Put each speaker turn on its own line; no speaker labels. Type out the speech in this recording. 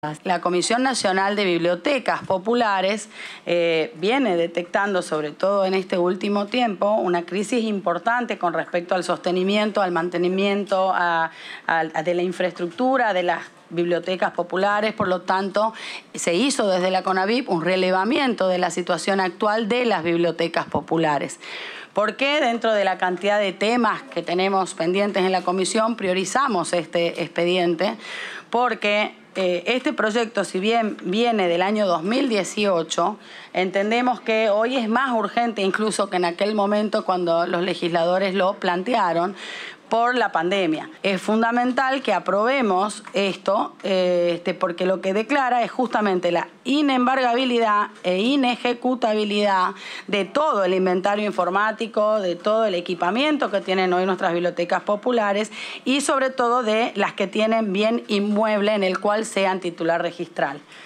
La Comisión Nacional de Bibliotecas Populares viene detectando, sobre todo en este último tiempo, una crisis importante con respecto al sostenimiento, al mantenimiento de la infraestructura de las bibliotecas populares. Por lo tanto, se hizo desde la CONAVIP un relevamiento de la situación actual de las bibliotecas populares. ¿Por qué dentro de la cantidad de temas que tenemos pendientes en la comisión priorizamos este expediente? Porque este proyecto, si bien viene del año 2018, entendemos que hoy es más urgente incluso que en aquel momento cuando los legisladores lo plantearon, por la pandemia. Es fundamental que aprobemos esto, porque lo que declara es justamente la inembargabilidad e inejecutabilidad de todo el inventario informático, de todo el equipamiento que tienen hoy nuestras bibliotecas populares y sobre todo de las que tienen bien inmueble en el cual sean titular registral.